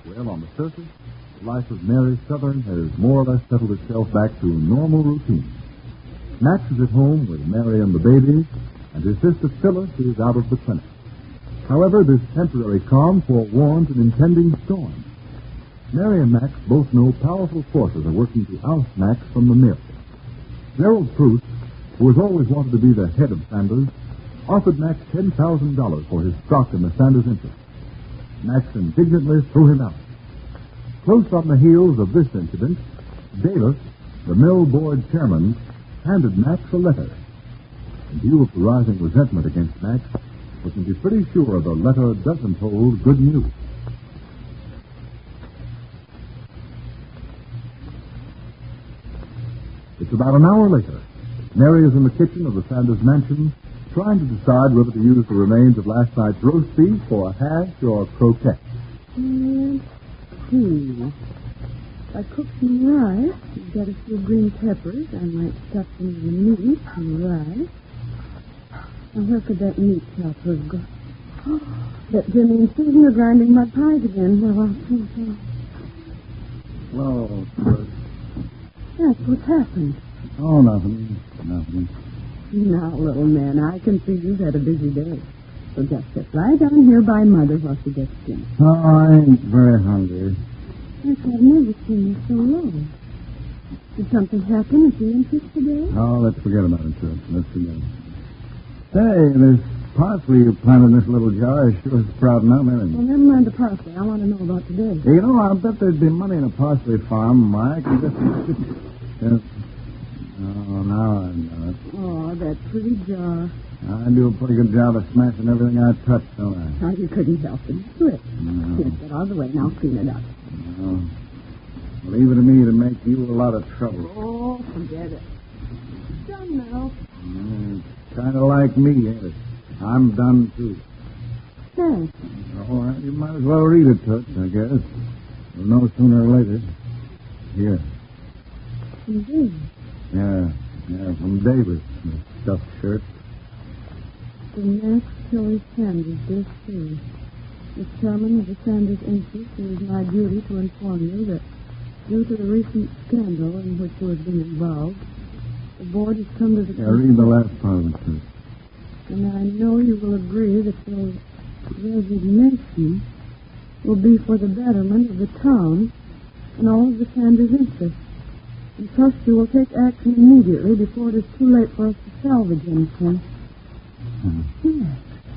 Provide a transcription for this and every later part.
Well, on the surface, the life of Mary Southern has more or less settled itself back to normal routine. Max is at home with Mary and the baby, and his sister Phyllis is out of the clinic. However, this temporary calm forewarns an impending storm. Mary and Max both know powerful forces are working to oust Max from the mill. Gerald Proust, who has always wanted to be the head of Sanders, offered Max $10,000 for his stock in the Sanders interest. Max indignantly threw him out. Close on the heels of this incident, Davis, the mill board chairman, handed Max a letter. In view of the rising resentment against Max, we can be pretty sure the letter doesn't hold good news. It's about an hour later. Mary is in the kitchen of the Sanders mansion, trying to decide whether to use the remains of last night's roast beef for a hash or croquette. I cooked some rice. You've got a few green peppers. I might stuff some of the meat and rice. Now, where could that meat chopper have gone? That Jimmy and Susan are grinding my pies again. Well, Yes, what's happened? Oh, nothing. Now, little man, I can see you've had a busy day. So just sit right down here by Mother while she gets dinner. Oh, I ain't very hungry. Yes, I've never seen you so low. Did something happen at the entrance today? Oh, let's forget about it, sir. Let's forget it. Hey, there's parsley you planted in this little jar. It sure is sprouting up, isn't it? Well, never mind the parsley. I want to know about today. You know, I bet there'd be money in a parsley farm, Mike. Yes. Oh, now I know it. Oh, that pretty jar. I do a pretty good job of smashing everything I touch, don't I? Oh, you couldn't help it. Do it. No. Here, get out of the way. Now clean it up. No. Leave it to me to make you a lot of trouble. Oh, forget it. Done now. Kind of like me, ain't it? I'm done, too. Thanks. All right, you might as well read it, Toots, I guess. We'll know sooner or later. Here. Indeed. Yeah, from Davis. The stuffed shirt. The Max Tilly Sanders, dear sir. As chairman of the Sanders interest, it is my duty to inform you that due to the recent scandal in which you have been involved, the board has come to the... Yeah, read the last part of it, Toots. And I know you will agree that your resignation will be for the betterment of the town and all of the Sanders interests. And trust you will take action immediately before it is too late for us to salvage anything. Yes.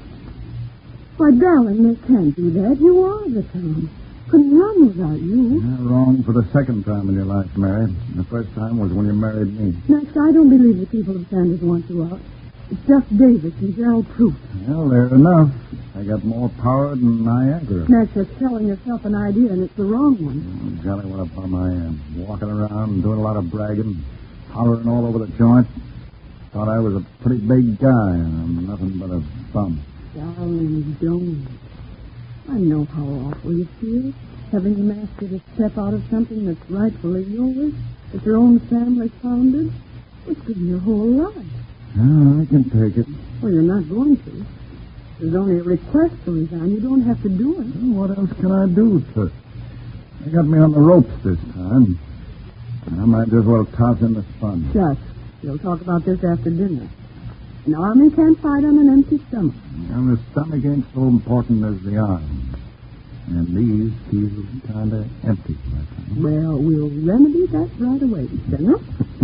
Why, darling, they can't do that. You are the town. Couldn't run without you. Yeah, wrong for the second time in your life, Mary. The first time was when you married me. Max, I don't believe the people of Sanders want you out. It's just Davis and Gerald Proust. Well, they're enough. I got more power than Niagara. Max, you're selling yourself an idea, and it's the wrong one. Oh, golly, what a bum I am. Walking around and doing a lot of bragging, hollering all over the joint. Thought I was a pretty big guy, and I'm nothing but a bum. Darling, don't. I know how awful you feel, having been asked you to step out of something that's rightfully yours, that your own family founded. It's been your whole life. Oh, I can take it. Well, you're not going to. There's only a request to resign. You don't have to do it. Well, what else can I do, Toots? They got me on the ropes this time. I might as well toss in the sponge. Just. We'll talk about this after dinner. An army can't fight on an empty stomach. And the stomach ain't so important as the arm. And these feel kind of empty, I think. Well, we'll remedy that right away, Senna.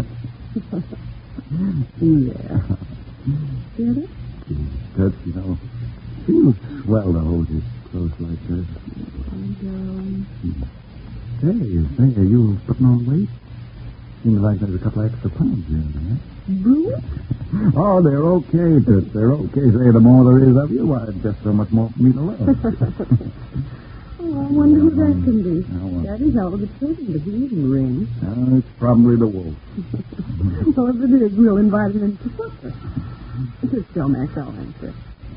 Yeah. Get it? Toots, you know, feels swell to hold you close like this. And, Say, are you putting on weight? Seems like there's a couple extra pounds here and there. Bruce? Oh, they're okay, Toots. They're okay. Say, the more there is of you, why, just so much more for me to love. Oh, I wonder who that can be. Well. Daddy's out with the children, but he isn't ring. It's probably the wolf. Well, if it is, we'll invite him in for supper. Just tell Max I'll answer.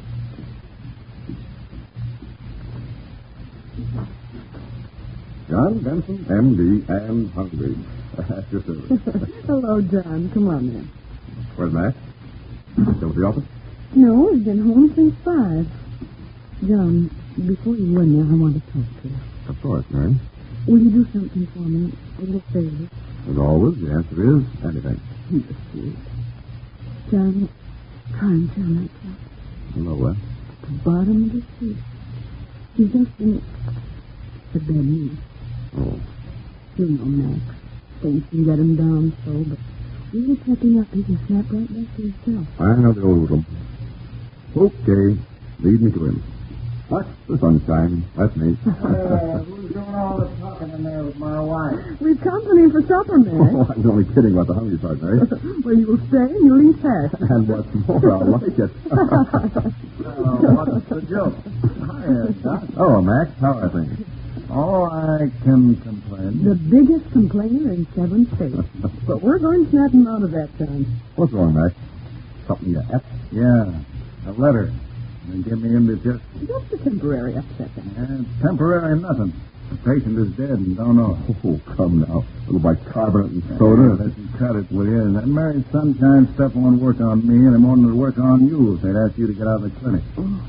John Benson, M.D., and hungry. That's your service. Hello, John. Come on in. Where's Max? Still at the office? No, he's been home since 5. John, before you went there, I want to talk to you. Of course, Mary. Will you do something for me? A little favor? As always, the answer is anything. You're sweet. John, try and tell that chap. Hello, what? The bottom of the sea. He's just in the bad news. Oh. You know, Max. Things can get him down so, but really picking up, he can snap right back to himself. I know the old rhythm. Okay, lead me to him. That's the sunshine. That's me. Who's doing all the talking in there with my wife? We've company for supper, Max. Oh, I was only kidding about the hungry part, Mary. Well, you'll stay and you'll eat fast. And what's more, I'll like it. What's the joke? Hiya, Doc. Oh, Max, how are things? Oh, I can complain. The biggest complainer in 7 states. But we're going to snap him out of that, John. What's wrong, Max? Something you at? Yeah, a letter. They give me indigestion. Just a temporary upset. It's temporary nothing. The patient is dead and don't know. Oh, come now. A little bicarbonate and soda. Let you cut it, will you? That Mary Sunshine stuff won't work on me any more than it'll work on you if they'd ask you to get out of the clinic. Oh.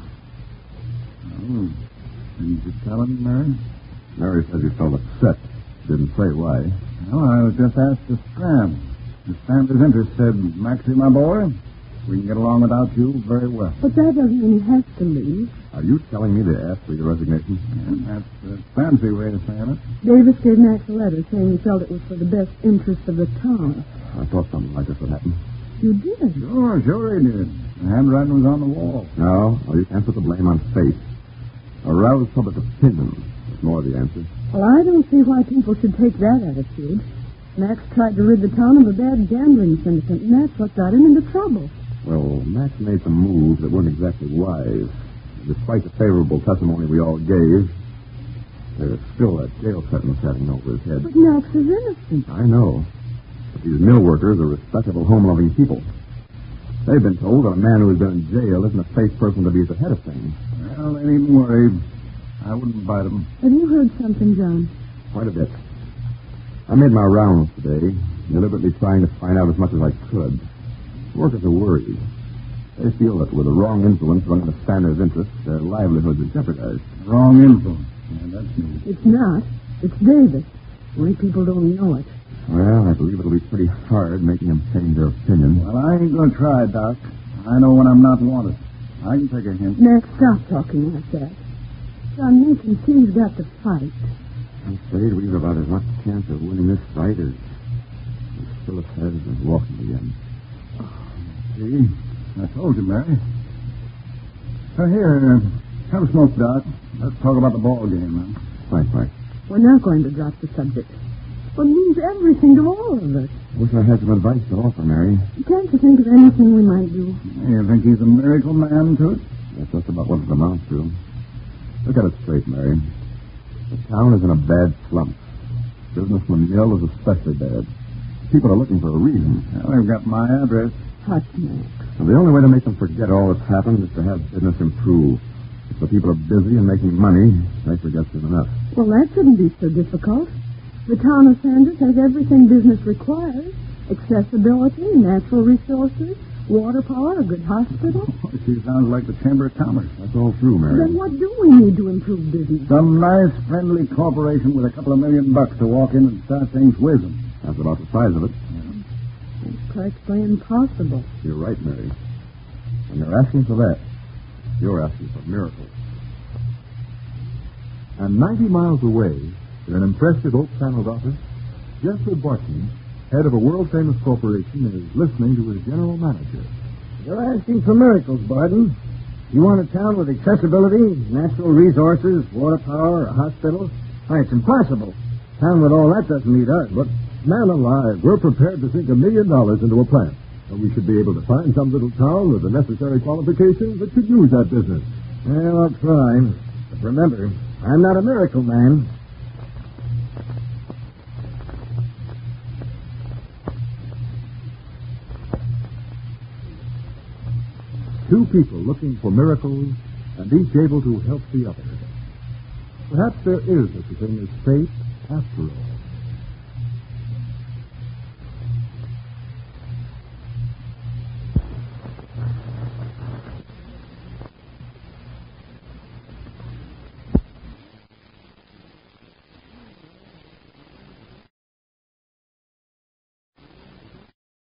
Didn't you tell him, Mary? Mary says you felt upset. Didn't say why. No, I was just asked to Strand. Miss Sanders' interest said, Maxie, my boy, we can get along without you very well. But that doesn't mean he has to leave. Are you telling me they asked for your resignation? And that's a fancy way of saying it. Davis gave Max a letter saying he felt it was for the best interest of the town. I thought something like this would happen. You did? Sure he did. The handwriting was on the wall. No, well, you can't put the blame on fate. Arouse public opinion is more the answer. Well, I don't see why people should take that attitude. Max tried to rid the town of a bad gambling syndicate, and that's what got him into trouble. Well, Max made some moves that weren't exactly wise. Despite the favorable testimony we all gave, there's still that jail sentence hanging over his head. But Max is innocent. I know. But these mill workers are respectable, home-loving people. They've been told that a man who has been in jail isn't a safe person to be at the head of things. Well, they needn't worry. I wouldn't bite them. Have you heard something, John? Quite a bit. I made my rounds today, deliberately trying to find out as much as I could. Workers are worried. They feel that with the wrong influence running the Sanders' interests, their livelihoods are jeopardized. Wrong influence. Yeah, that's me. It's not. It's Davis. Only people don't know it. Well, I believe it'll be pretty hard making them change their opinion. Well, I ain't going to try, Doc. I know when I'm not wanted. I can take a hint. Max, stop talking like that. John, you can see he's got to fight. I'm afraid we've about as much chance of winning this fight as Phyllis has of walking again. See? I told you, Mary. Here, have a smoke, Doc. Let's talk about the ball game, man. Thanks, Mike. We're not going to drop the subject. Well, it means everything to all of us. Wish I had some advice to offer, Mary. Can't you think of anything we might do? You think he's a miracle man to it? That's just about what it amounts to. Look at it straight, Mary. The town is in a bad slump. Business from the mill is especially bad. People are looking for a reason. Well, they've got my address. Hush, Max. And the only way to make them forget all that's happened is to have business improve. If the people are busy and making money, they forget soon enough. Well, that shouldn't be so difficult. The town of Sanders has everything business requires. Accessibility, natural resources, water power, a good hospital. She sounds like the Chamber of Commerce. That's all true, Mary. Then what do we need to improve business? Some nice, friendly corporation with a couple of $1 million to walk in and start things whizzing. That's about the size of it. It's practically impossible. You're right, Mary. When they're asking for that, you're asking for miracles. And 90 miles away, in an impressive oak-paneled office, Jeffrey Barton, head of a world-famous corporation, is listening to his general manager. You're asking for miracles, Barton. You want a town with accessibility, natural resources, water power, a hospital? Why, it's impossible. A town with all that doesn't meet us, but... Man alive, we're prepared to sink $1 million into a plant. And we should be able to find some little town with the necessary qualifications that could use that business. Well, I'll try. But remember, I'm not a miracle man. Two people looking for miracles and each able to help the other. Perhaps there is such a thing as fate after all.